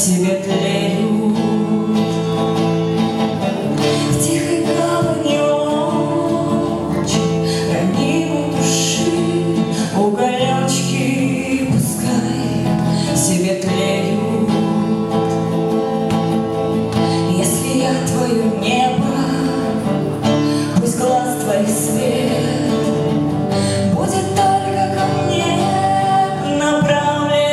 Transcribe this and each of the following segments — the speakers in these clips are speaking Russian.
себе тлеют. В тихой гавани ночи ранимой души уголечки пускай себе тлеют. Если я твое небо, пусть глаз твоих свет будет только ко мне направлен.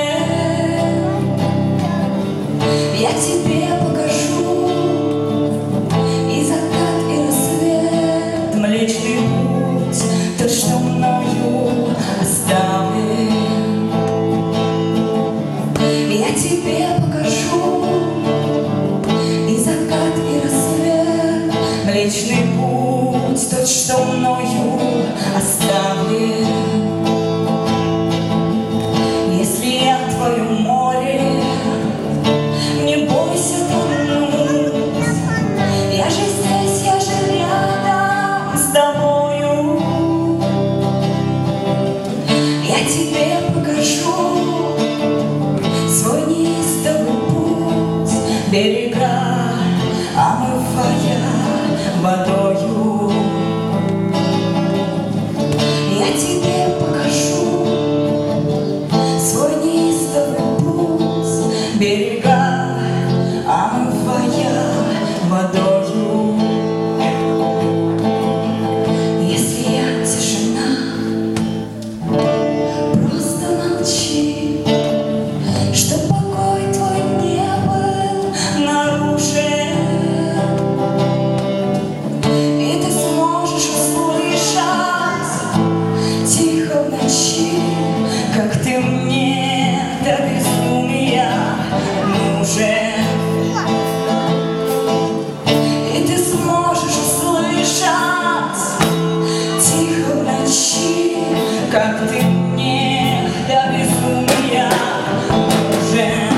Я тебе покажу и закат, и рассвет, Млечный путь, тот, что мною оставлен. Я тебе покажу и закат, и рассвет, Млечный путь, тот, что мною оставлен. Если я в твоем море, не бойся тонуть. Я же здесь, я же рядом с тобою. Я тебе покажу свой неистовый путь, берега омывая водою. Я тебе покажу свой неистовый путь, берега омывая водою. Если я тишина, просто молчи, чтоб покой твой не был нарушен, и ты сможешь услышать тихо в ночи, как ты мне до безумия нужен. И ты сможешь услышать тихо в ночи, как ты мне до безумия нужен.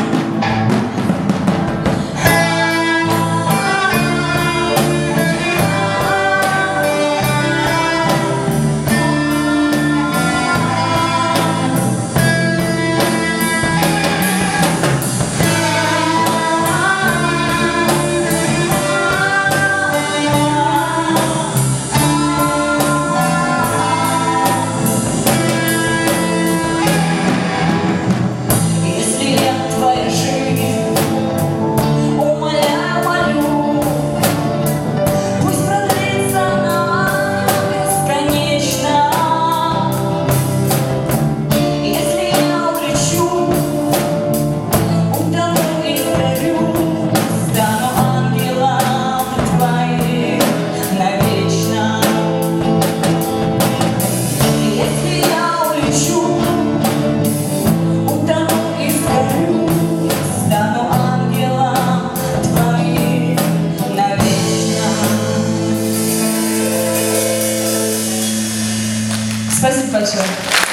Спасибо большое.